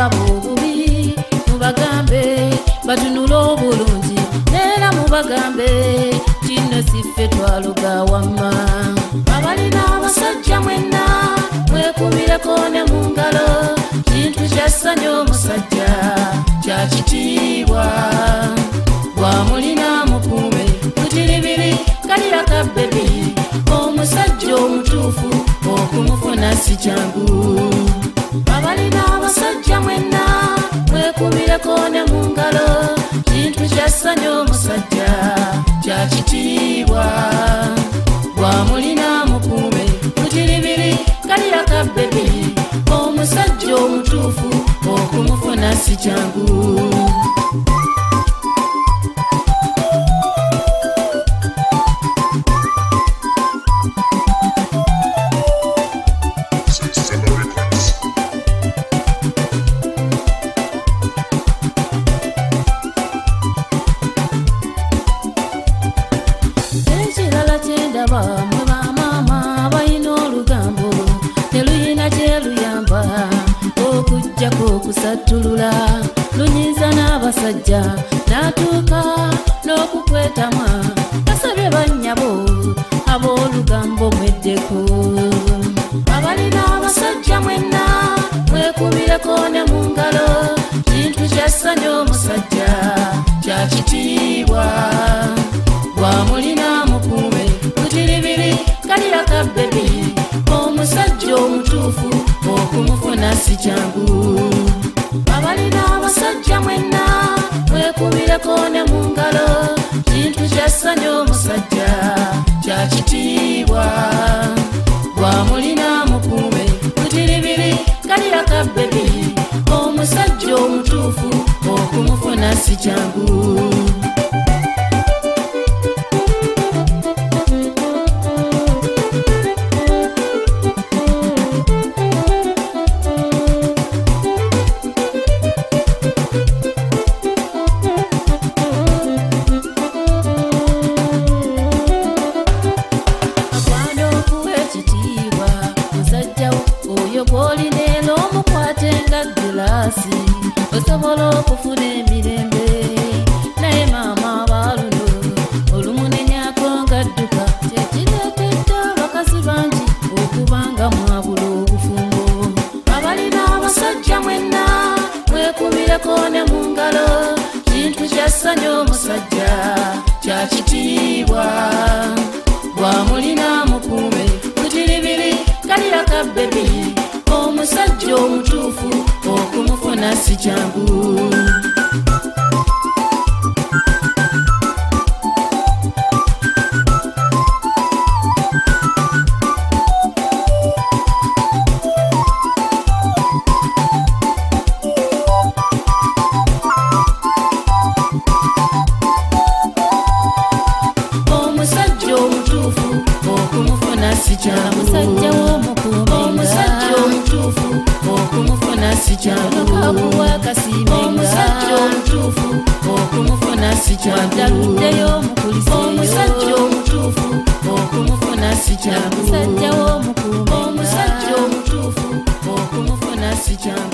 abalaba obubi mubagambe batunula obulungi era mubagambe kino siffe twaloga wamma. Abalina abasajja mwenna mwekubireko ne mu ngalo kintu kyassanya omusajja kya kitiibwa. Bwamulina mukuume mutiribiri kalira ka bebi omusajja omutuufu okumufuna si kyangu. Abalina abasajja mwenna mwekubireko ne mu ngalo kintu kyassanya omusajja kya kitiibwa. Bwamulina mukuume mutiribiri kalira ka bebi omusajja omutuufu okumufuna si kyangu. Ekirala kyendaba mwe bamaama balina olugambo teluyina kyeluyamba okuggyako okusattulula lunyiza n'abasajja n'atuuka n'okukwetamwa basabye bannyabo ab'olugambo mweddeko. Abalina abasajja mwenna mwekubireko ne mu ngalo kintu kyassanya omusajja kya kitiibwa. Bwamulina mukuume mutiribiri kalira ka bebi omusajja omutuufu okumufuna si kyangu. Abalina abasajja mwenna mwekubireko ne mu ngalo kintu kyassanya omusajja kya kitiibwa. Bwamulina mukuume mutiribiri kalira ka bebi omusajja omutuufu okumufuna si kyangu. Gw'olina omukwate nga giraasi osobola okufuna emirembe naye maama abaluno olumunenyako nga dduka kyekireetedde abakazi bangi okubanga mwabula obufumbo. Abalina abasajja mwenna mwekubireko ne mu ngalo kintu kyassanya omusajja kya kitiibwa. Bwamulina mukuume mutiribiri kalira ka bebi omusajja omutuufu okumufuna si kyangu. Omusajja omutuufu okumufuna si kyangu. Omusajja w'omukuume omusajja omutuufu okumufuna si kyangu. Omusajja omutuufu okumufuna si kyangu. Ddaluddeyo omukuliseyo omusajja omutuufu okumufuna si kyangu. Omusajja w'omukuume omusajja omutuufu okumufuna si kyangu.